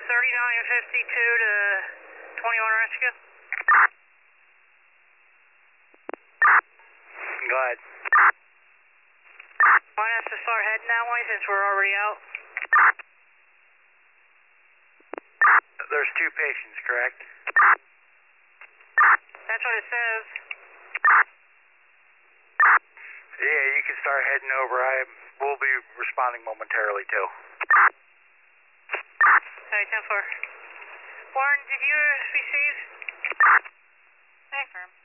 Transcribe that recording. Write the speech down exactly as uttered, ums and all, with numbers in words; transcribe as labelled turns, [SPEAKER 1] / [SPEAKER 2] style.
[SPEAKER 1] thirty-nine fifty-two to twenty-one rescue.
[SPEAKER 2] Go ahead.
[SPEAKER 1] Want us to start heading that way since we're already out?
[SPEAKER 2] There's two patients, correct?
[SPEAKER 1] That's what it says.
[SPEAKER 2] Yeah, you can start heading over. I will be responding momentarily, too.
[SPEAKER 1] Sorry, ten four. Warren, did you receive? Confirm.